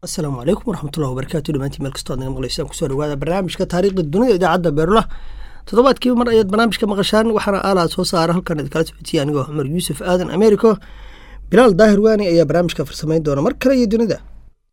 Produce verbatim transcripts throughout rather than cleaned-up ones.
السلام عليكم ورحمة الله وبركاته. دمانتي ملك استاذنا مغليسان كسور وهذا برنامج كتاريخ الدنيا إذا عدى بيرله تضبط كيف مرة أيضا برنامج كمغشان وحنا آلة صوصة هل كانت كانت فتي أنا عمر يوسف آدم أمريكا بلال ظاهر واني أي برنامج كفر سمين دون مركرة يدون ده.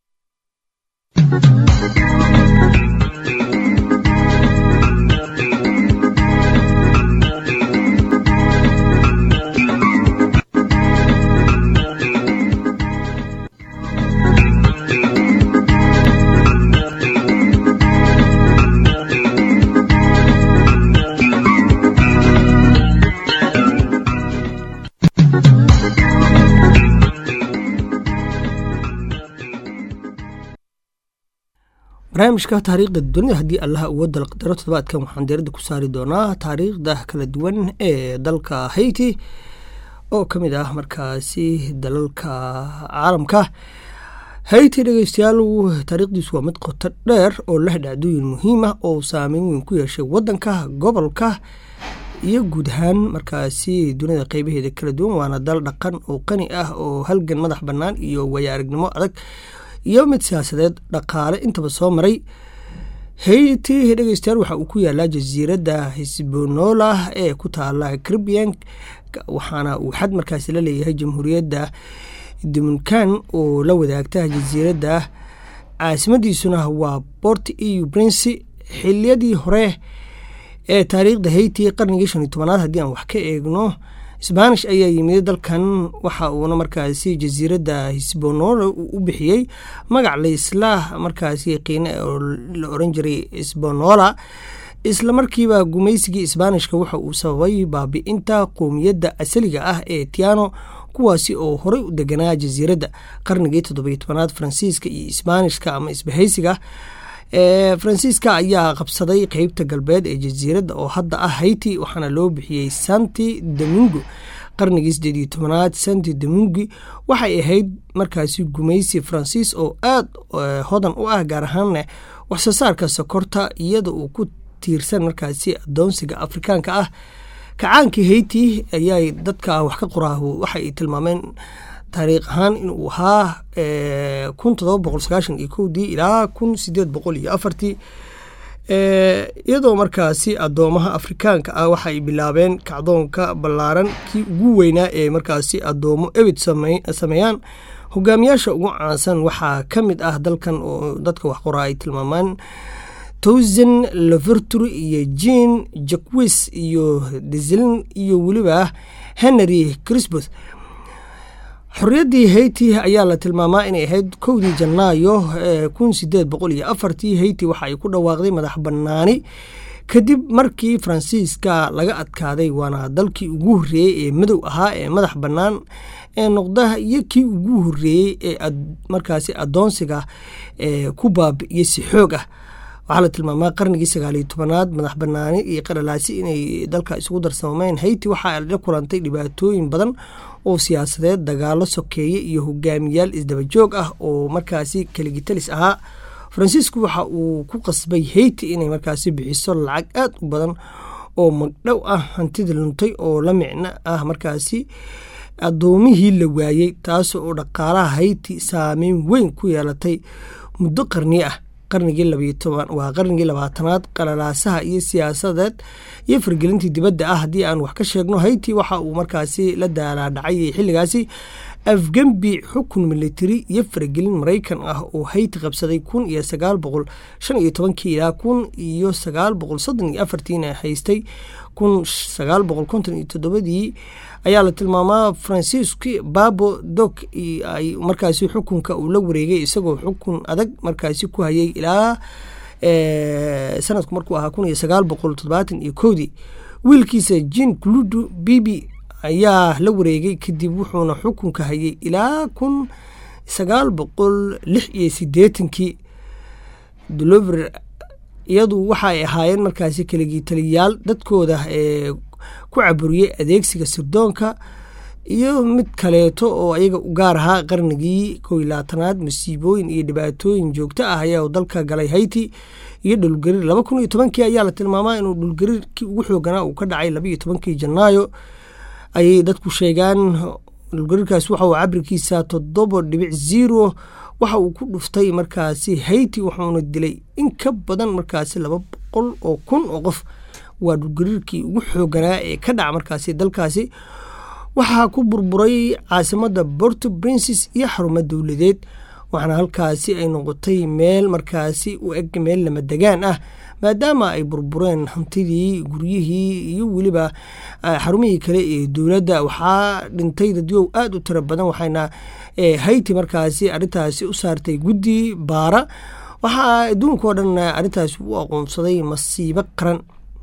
barnaamijka taariikhda dunida haddii allaha uu wada qadaro toddobaadkan waxaan diiradda ku saari doonaa taariikhda kala duwan ee dalka Haiti oo ka mid ah markaasi dalalka caalamka. Haiti dhageystayaal taariikhdiisu waa mid qoto dheer oo leh dhacdooyin muhiim ah oo saameyn weyn ku yeeshay wadanka, gobolka iyo guud ahaan markaasi dunida qaybaheeda kala duwan. Waana dal dhaqan oo qani ah oo halgan madax bannaan iyo waya aragnimo adag iyo mid siyaasadeed dhaqaale intaba soo maray. Haiti dhageystayaal waxa uu ku yaalaa jasiiradda Hispaniola ee ku taala Caribbean, waxaana uu xad markaasi la leeyahay jamhuuriyadda Dominican oo la wadaagta jasiiradda. caasimadiisuna waa Port-au-Prince. xilliyadii hore ee taariikhda Haiti qarnigii shan iyo tobanaad haddii aan wax ka eegno, Spanish ayaa yimid dalkan, waxa uuna markaasi jasiiradda Hispaniola u bixiyay magac la isla markaasi qiina oo la oran jiray Hispaniola. isla markiiba gumaysigii Isbaanishka waxa uu sababay baabi'inta qowmiyadda asaliga ah ee Taino, kuwaasi oo horey u deganaa jasiiradda. qarnigii toddoba iyo tobanaad Faransiiska iyo Isbaanishka ama isbahaysiga ee Faransiiska ayaa qabsaday qaybta galbeed ee jasiiradda oo hadda ah Haiti, waxaana loo bixiyay Santo Domingo. qarnigii siddeed iyo tobanaad Santo Domingo waxay ahayd markaasi gumaysi Faransiis oo aad hodan u ah, gaar ahaan wax soo saarka sokorta, iyada oo ku tiirsan markaasi adoonsiga Afrikaanka ah. kacaankii Haiti ayaa dadka wax ka qoraahu waxay tilmaameen taariikh ahaan inuu ahaa kun toddoba boqol sagaashan iyo kow ilaa kun siddeed boqol iyo afar, iyadoo markaasi adoomaha Afrikaanka ah waxay bilaabeen kacdoonka ballaaran kii ugu weynaa ee markaasi adoomo ebid sameeyaan. hogaamiyaasha ugu caansan waxaa ka mid ah dalkan oo dadka wax qoraa ay tilmaamaan Toussaint Louverture iyo Jean Jacques iyo Desilin iyo weliba Henry Crispus. xorriyaddii Haiti ayaa la tilmaamaa inay ahayd kowdii Janaayo kun siddeed boqol iyo afar. Haiti waxa ay ku dhawaaqday madax bannaani kadib markii Faransiiska laga adkaaday, waana dalkii ugu horreeyay ee madow ahaa ee madax bannaan ee noqda iyo kii ugu horreeyay ee markaasi adoonsiga ee ku baabi'iyay si xoog ah. waxaa la tilmaamaa qarnigii sagaal iyo tobanaad madax bannaani iyo qaralaasi inay dalka isugu darsameen. Haiti waxa ay la kulantay dhibaatooyin badan oo siyaasadeed, dagaalo sokeeye iyo hogaamiyaal isdaba joog ah oo markaasi kaligitalis ahaa. Faransiisku waxa uu ku qasbay Haiti inay markaasi bixiso lacag aad u badan oo magdhow ah hantida luntay oo la micno ah markaasi adoomihii la waayey, taas oo dhaqaalaha Haiti saameyn weyn ku yeelatay muddo qarni ah. qarnigii labiyo toban waa qarnigii labaatanaad qalalaasaha iyo siyaasadeed iyo fargelintii dibadda ah haddii aan wax ka sheegno, Haiti waxa uu markaasi la daalaa dhacay xilligaasi afgembi xukun military iyo fargelin Mareykan ah oo Haiti qabsaday kun iyo sagaal boqol shan iyo tobankii ilaa kun iyo sagaal boqol soddon iyo afartii haystay. kun sagaal boqol konton iyo toddobadii ayaa la tilmaamaa Francisco Babo Doc ay markaasi xukunka uu la wareegay, isagoo xukun adag markaasi ku hayay ilaa sanadku markuu ahaa kun iyo sagaal boqol toddobaatan iyo kow. wiilkiisa Jean Claude Bibi ayaa la wareegay kadib, wuxuuna xukunka hayay ilaa kun sagaal boqol lix iyo siddeetankii. Dolover iyadu waxay ahaayeen markaasi kaligii taliyaal dadkooda ee ku caburiyay adeegsiga sirdoonka iyo mid kaleeto oo ayaga u gaar ahaa. qarnigii kow iyo labaatanaad masiibooyin iyo dhibaatooyin joogto ah ayaa dalka galay Haiti iyo dhulgariir. laba kun iyo tobankii ayaa la tilmaamaa inuu dhulgariirkii ugu xooganaa uu ka dhacay laba iyo tobankii Janaayo ayay dadku sheegaan. dhulgariirkaas waxa uu cabirkiisa toddoba dhibic zero waxa uu ku dhuftay markaasi Haiti wuxuuna dilay in ka badan markaasi laba boqol oo kun oo qof. waa dhulgariirkii ugu xooganaa ee ka dhaca markaasi dalkaasi. waxaa ku burburay caasimadda Port-au-Prince iyo xarumo dowladeed, waxaana halkaasi ay noqotay meel markaasi u eg meel lama degaan ah maadaama ay burbureen hantidii, guryihii iyo weliba xarumihii kale ee dowladda. waxaa dhintay dadyow aad u tiro badan, waxayna Haiti markaasi arrintaasi u saartay guddi baara. waxaa adduunka oo dhan arrintaasi u aqoonsaday masiibo qaran.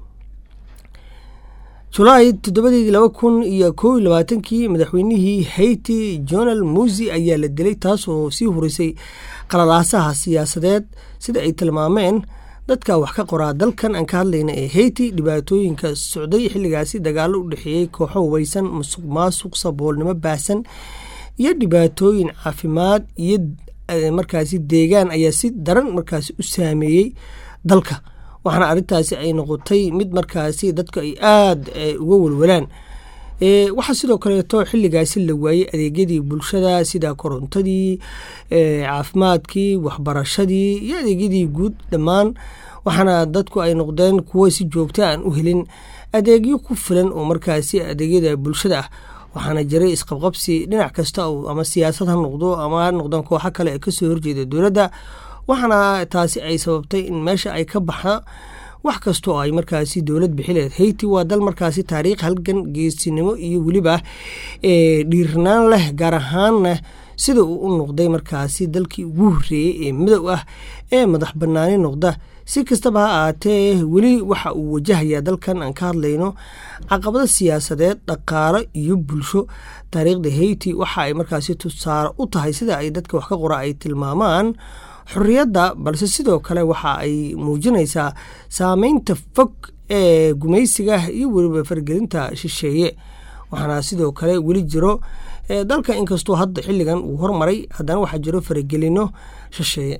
July toddobadeedii laba kun iyo kow iyo labaatankii madaxweynihii Haiti Jovenel Moise ayaa la dilay, taasoo sii horisay qalalaasaha siyaasadeed sida ay tilmaameen dadka wax ka qoraa dalkan aan ka hadlayna ee Haiti. dhibaatooyinka socday xilligaasi dagaalo u dhexeeyey kooxo hubeysan, musuq maasuq, saboolnimo baahsan iyo dhibaatooyin caafimaad iyo markaasi deegaan ayaa si daran markaasi u saameeyey dalka. waxaana arrintaasi ay noqotay mid markaasi dadku ay aad uga walwalaan. waxaa sidoo kaleeto xilligaasi la waayey adeegyadii bulshada sida korontadii, caafimaadkii, waxbarashadii iyo adeegyadii guud dhammaan. waxaana dadku ay noqdeen kuwo si joogto aan u helin adeegyo ku filan oo markaasi adeegyada bulshada ah. waxaana jiray isqabqabsi dhinac kasta ama siyaasad ha noqdo ama ha noqdaan kooxo kale ee kasoo horjeeda dowladda. waxaana taasi ay sababtay in meesha ay ka baxda wax kasta oo ay markaasi dowlad bixileed. Haiti waa dal markaasi taariikh halgan, geesinimo iyo weliba dhiirnaan leh, gaar ahaanna sida uu u noqday markaasi dalkii ugu horreeyey ee midow ah ee madax bannaani noqda. si kastaba ha ahaatee weli waxa uu wajahayaa dalkan aan ka hadlayno caqabado siyaasadeed, dhaqaale iyo bulsho. taariikhda Haiti waxa ay markaasi tusaale u tahay sida ay dadka wax ka qora ay tilmaamaan xorriyadda, balse sidoo kale waxa ay muujinaysaa saameynta fog ee gumaysiga iyo weliba fargelinta shisheeye. waxaana sidoo kale weli jiro dalka inkastoo hadda xilligan uu hormaray, haddana waxaa jiro faragelino shisheeye.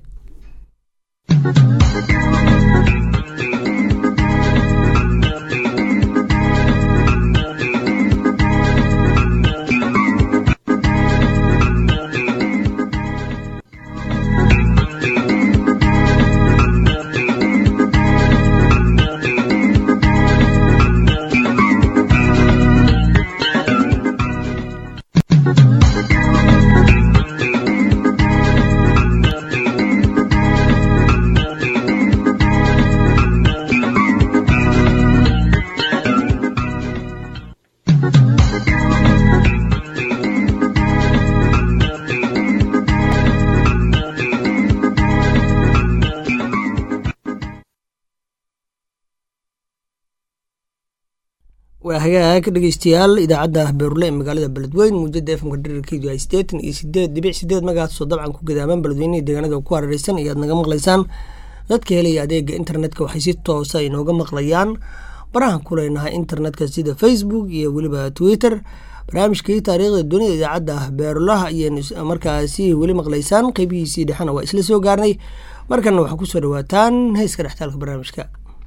hagaag dhegeystayaal idaacadda Beerule ee magaalada Beledweyne muujada F M ka dhererkeedu ay siddeetan iyo siddeed dhibic siddeed magacaas soo dabcan ku gadaaman Beledweyne deegaanada ku hareeraysan ayaad naga maqlaysaan. dadka helaya adeega internetka waxay si toos ah inooga maqlayaan barahan ku leenahay internetka sida Facebook iyo weliba Twitter. barnaamijkii taariikhda dunida idaacadda Beerulaha ayaan markaasi weli maqlaysaan, qaybihiisii dhexana waa isla soo gaarnay. markana waxaa ku soo dhawaataan heeska dhextaalka barnaamijka.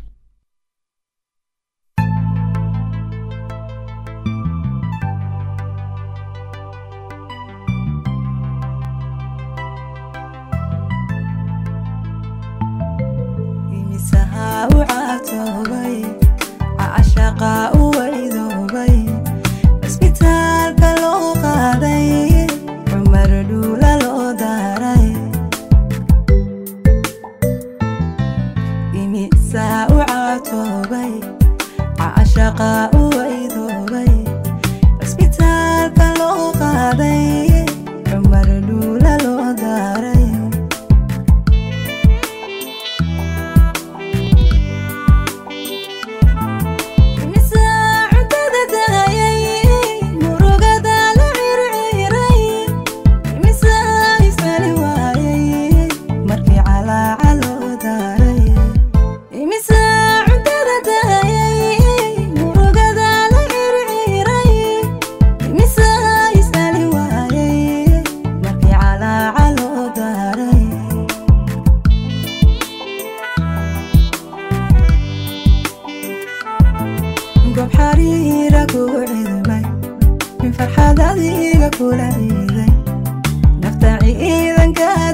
وعاتوبي عشقا ويذوبي اسبتالك لو قادي عمر دولا لو داري إمي سا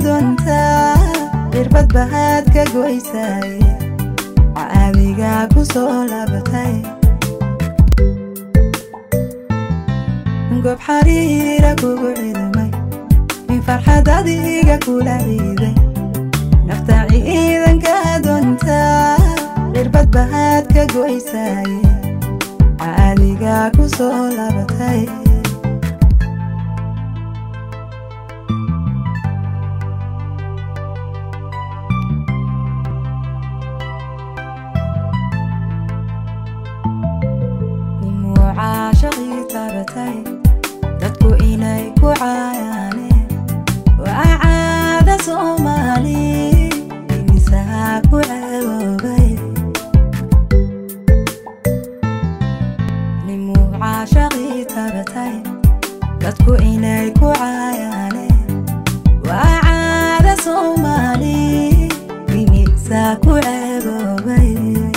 doontaa irbad bahaad ka goysay caadiga ku soo laabatay goob xariira kugu cidmay min farxad adiga kula ciiday nafta ciidanka doontaa irbad bahaad ka goysay caadiga ku soo laabatay dadku inay ku caayaan waa caada Soomaali imisaha ku ceeboobay nimu caashaqi tabatay dadku inay ku caayaan waa caada Soomaali imisaha ku ceeboobay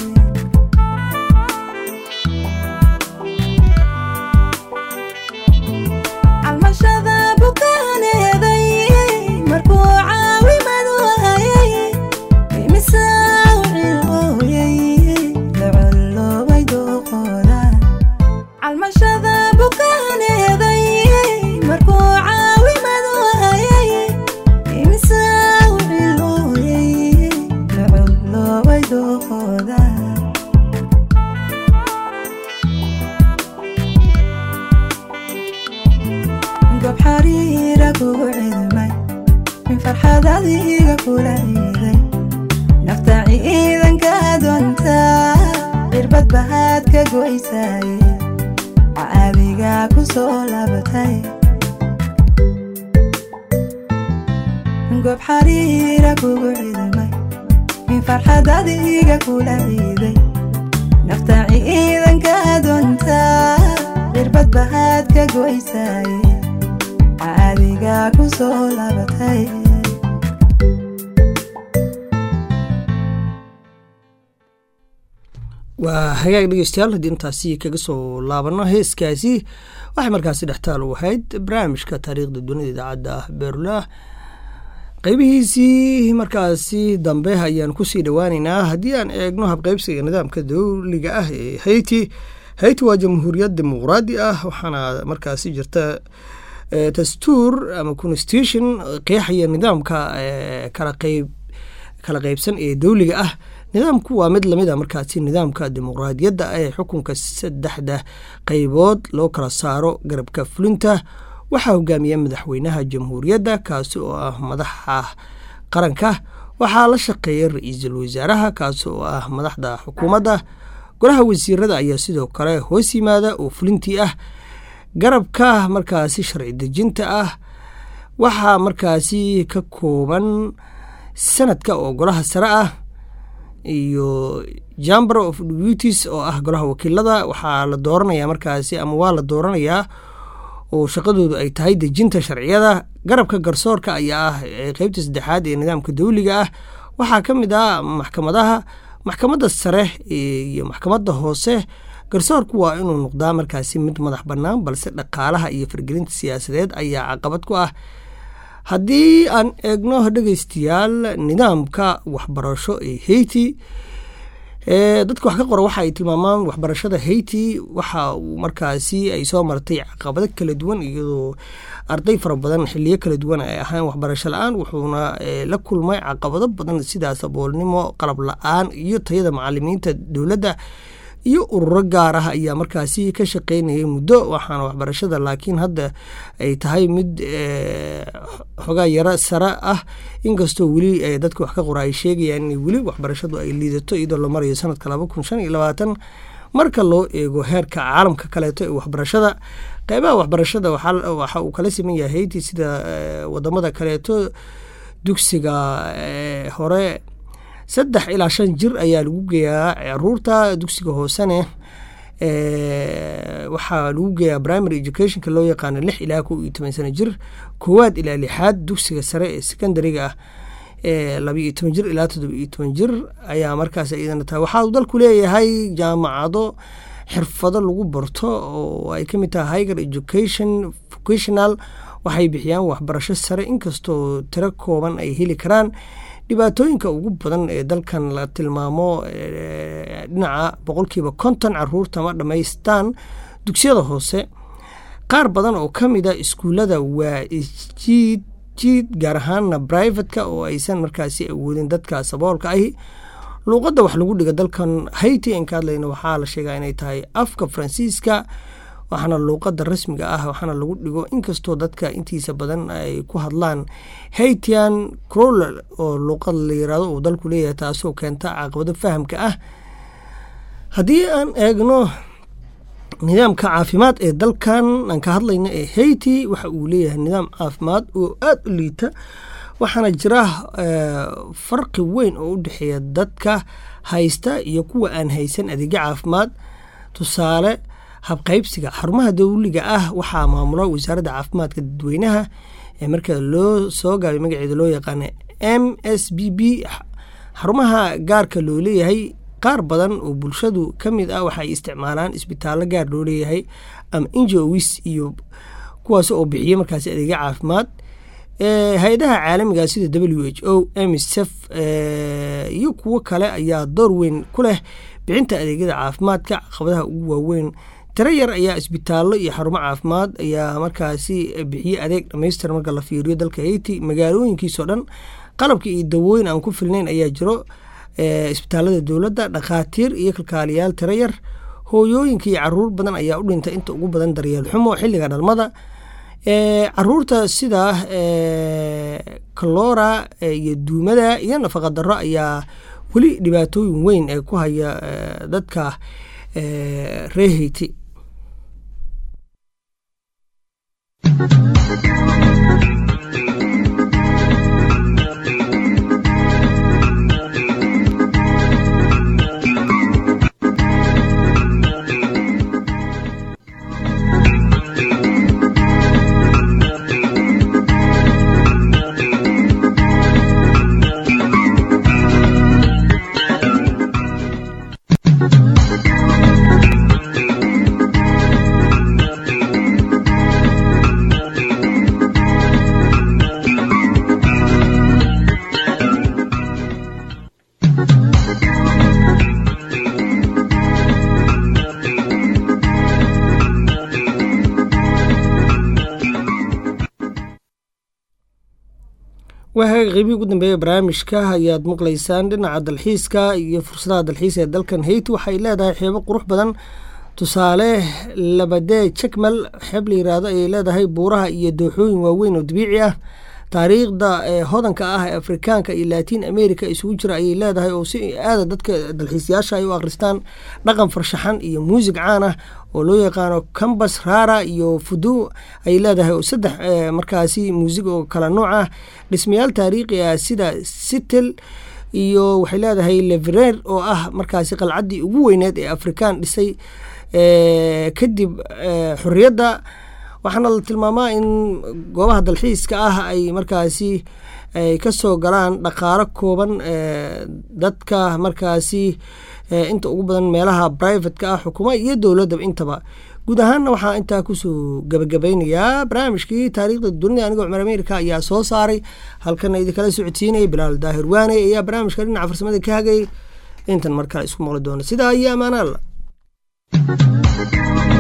goob xariira kugu cidmay min farxad adiga kula ciiday nafta ciidanka doontaa irbad bahaad ka goysay caadiga ku soo laabatay goob xariira kugu cidmay min farxad adiga kula ciiday nafta ciidanka doontaa irbad bahaad ka goysay caadiga ku soo laabatay waa hagaag dhegeystayaal haddii intaasi kaga soo laabano heeskaasi waxay markaasi dhextaal u ahayd barnaamijka taariikhda dunida idaacadda beerulaah qaybihiisii markaasi dambe ayaan kusii dhowaaneynaa haddii aan eegno habqaybsiga nidaamka dowliga ah ee hayti hayti waa jamhuuriyad dimuqraadi ah waxaana markaasi jirta dastuur ama constitution qeexaya nidaamka kala qayb kala qaybsan ee dowliga ah nidaamku waa mid lamid a markaasi nidaamka dimuqraadiyadda ee xukunka saddexda qaybood loo kala saaro garabka fulinta waxaa hogaamiya madaxweynaha jamhuuriyadda kaasi oo ah madaxa qaranka waxaa la shaqeeya ra-iisul wasaaraha kaasi oo ah madaxda xukuumadda golaha wasiirada ayaa sidoo kale hoos yimaada oo fulintii ah garabka markaasi sharci dejinta ah waxaa markaasi ka kooban sanadka oo golaha sare ah iyo chamber of deputies oo ah golaha wakiilada waxaa la dooranaya markaasi ama waa la dooranayaa oo shaqadoodu ay tahay dejinta sharciyada garabka garsoorka ayaa ah qeybta saddexaad ee nidaamka dowliga ah waxaa ka mid ah maxkamadaha maxkamadda sare iyo maxkamadda hoose garsoorku waa inuu noqdaa markaasi mid madax bannaan balse dhaqaalaha iyo fargelinta siyaasadeed ayaa caqabad ku ah haddii aan eegno dhegeystayaal nidaamka waxbarasho ee hayti dadka wax ka qora waxa ay tilmaamaan waxbarashada hayti waxa uu markaasi ay soo martay caqabado kala duwan iyadoo arday fara badan xiliyo kala duwan ay ahaan waxbarasho la-aan wuxuuna la kulmay caqabado badan sida saboolnimo qalab la-aan iyo tayada macalimiinta dowladda iyo ururo gaar ah ayaa markaasi ka shaqeynayay muddo waxaana waxbarashada laakiin hadda ay tahay mid xogaa yaro sare ah inkastoo weli dadka wax ka qora ay sheegayaan in weli waxbarashadu ay liidato iyadoo la marayo sanadka laba kun shan iyo labaatan marka loo eego heerka caalamka kaleeto ee waxbarashada qeybaha waxbarashada waxa uu kala siman yahay hayti sida wadamada kaleeto dugsiga hore saddex ilaa shan jir ayaa lagu geeyaa caruurta dugsiga hoosene waxaa lagu geeyaa primary educationka loo yaqaano lix ilaa kow iyo toban sano jir koowaad ilaa lixaad dugsiga sare ee secondariga ah laba iyo toban jir ilaa toddoba iyo toban jir ayaa markaas iyadana tahay waxaa uu dalku leeyahay jaamacado xirfado lagu barto oo ay ka mid tahay higher education vocational waxay bixiyaan waxbarasho sare inkastoo tiro kooban ay heli karaan. dhibaatooyinka ugu badan ee dalkan la tilmaamo dhinaca boqolkiiba konton caruurta ma dhammaystaan dugsiyada hoose. qaar badan oo ka mid a iskuullada waa isjiid jiid gaar ahaanna brivatka oo aysan markaasi awoodin dadka saboolka ahi. luuqadda wax lagu dhiga dalkan Haiti aan ka hadlayno waxaa la sheegaa inay tahay afka Faransiiska, waxaana luuqadda rasmiga ah waxaana lagu dhigo inkastoo dadka intiisa badan ay ku hadlaan Haitian Creole oo luuqad la yiraahdo uu dalku leeyahay, taasoo keenta caqabado fahamka ah. haddii aan eegno nidaamka caafimaad ee dalkan aan ka hadlayno ee Haiti, waxa uu leeyahay nidaam caafimaad oo aad u liita, waxaana jira farqi weyn oo u dhexeeya dadka haysta iyo kuwa aan haysan adeegyo caafimaad. tusaale, habqaybsiga xarumaha dowliga ah waxaa maamula wasaaradda caafimaadka dadweynaha ee marka loo soo gaabay magaceeda loo yaqaano M S B B. xarumaha gaarka loo leeyahay qaar badan oo bulshadu ka mid ah waxay isticmaalaan isbitaallo gaar loo leeyahay ama N G Os iyo kuwaas oo bixiya markaasi adeegyo caafimaad. hay-adaha caalamiga sida W H O, M S F iyo kuwo kale ayaa door weyn ku leh bixinta adeegyada caafimaadka. caqabadaha ugu waaweyn, tiro yar ayaa isbitaallo iyo xarumo caafimaad ayaa markaasi bixiya adeeg dhammaystiran marka la fiiriyo dalka Haiti. magaalooyinkiisoo dhan qalabka iyo dawooyin aan ku filnayn ayaa jiro. isbitaallada dowladda, dhakhaatiir iyo kalkaaliyaal tiro yar. hooyooyinka iyo caruur badan ayaa u dhintay inta ugu badan daryeel xumo xilliga dhalmada. caruurta sida cholera iyo duumada iyo nafaqa darro ayaa weli dhibaatooyin weyn ee ku haya dadka reer Haiti. waxaa qeybii ugu dambeeya barnaamijka ayaad maqlaysaan. dhinaca dalxiiska iyo fursadaha dalxiis ee dalkan Haiti waxay leedahay xeebo qurux badan. tusaale, labadee Jekmal xeeb la yiraahdo ayay leedahay buuraha iyo dooxooyin waaweyn oo dabiici ah. taariikhda hodanka ah ee Afrikaanka iyo Latin America isugu jira ayay leedahay oo si aad dadka dalxiisayaasha ay u akhristaan dhaqan farshaxan iyo muusig caan ah oo loo yaqaano Kambas Rara iyo Fudu ay leedahay oo saddex markaasi muusig oo kala nooc ah. dhismayaal taariikhi ah sida Sitel iyo waxay leedahay Levrer oo ah markaasi qalcaddii ugu weyneed ee Afrikaan dhisay kadib xurriyadda. waxaana la tilmaamaa in goobaha dalxiiska ah ay markaasi ay ka soo galaan dhaqaalo kooban dadka markaasi inta ugu badan meelaha privatka ah xukuma iyo dowladda intaba. guud ahaanna waxaa intaa kusoo gabagabeynayaa barnaamijkii taariikhda dunida. anigoo Cumar Ameerika ayaa soo saaray halkana idinkala socodsiinayay. Bilaal Daahir Waane ayaa barnaamijka dhinaca farsamada ka hagay. intan markale isku maqli doona sidaa iyo amaanaal.